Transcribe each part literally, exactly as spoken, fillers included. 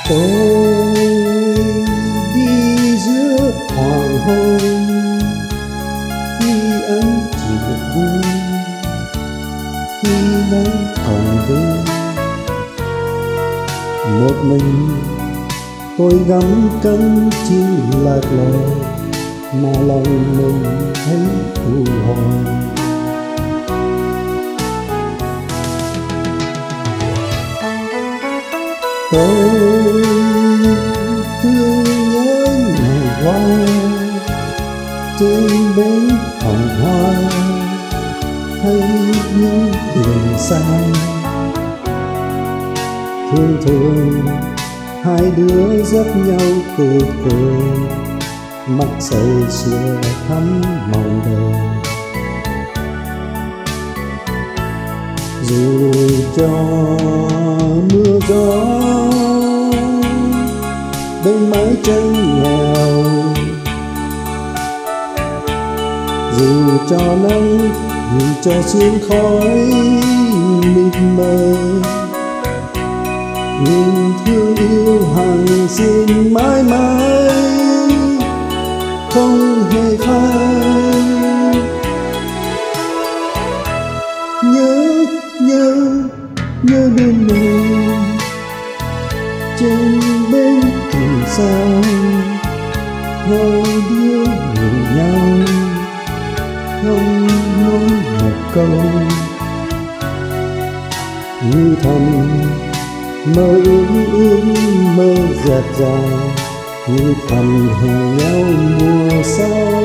Tôi đi giữa hoàng hôn khi ánh chiều buông, khi nắng còn vương. Một mình tôi ngắm cánh chim lạc loài mà lòng mình thấy u hoài. Tôi thương nhớ ngày qua trên bến hồng hoa, hay những đường xa. Thường thường hai đứa dắt nhau cười cười, mắt say sưa thắm mong đời. Dù cho mưa gió bên mái tranh nghèo, dù cho nắng dù cho sương khói mịt mờ, nhưng thương yêu hằng xin mãi mãi không hề phai. Nhớ nhớ nhớ đêm nào trên bên thuyền sao, hai đứa nhìn nhau không nói một câu, như thầm mơ ước ước mơ dạt dào, như thầm hẹn nhau mùa sau.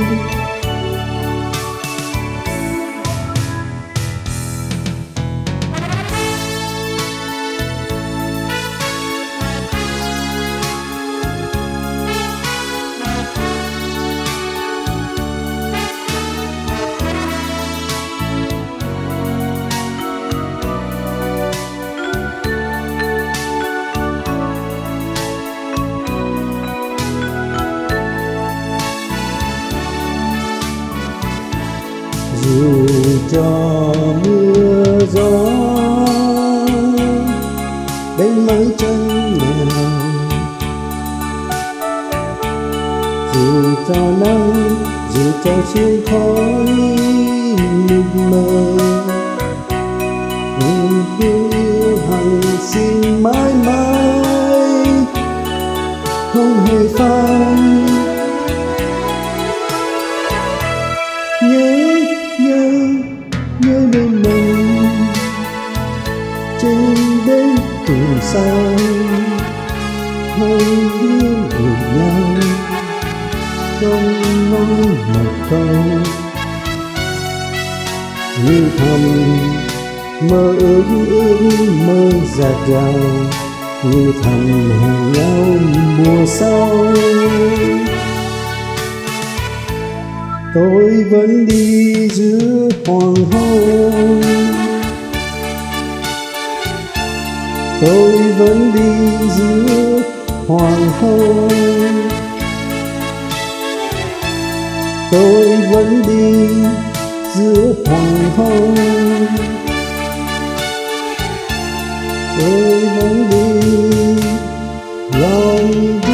Dù cho mưa gió bên mái tranh nghèo, dù cho nắng dù cho sương khói mịt mờ, nhưng thương yêu hằng xin mãi mãi không hề phai. Nhớ nhớ nhớ đêm nào trên bến thuyền sao, hai đứa nhìn nhau không nói một câu, như thầm mơ ước ước mơ dạt dào, như thầm hẹn nhau mùa sau. Tôi vẫn đi giữa hoàng hôn, tôi vẫn đi giữa hoàng hôn, tôi vẫn đi giữa hoàng hôn, tôi vẫn đi lòng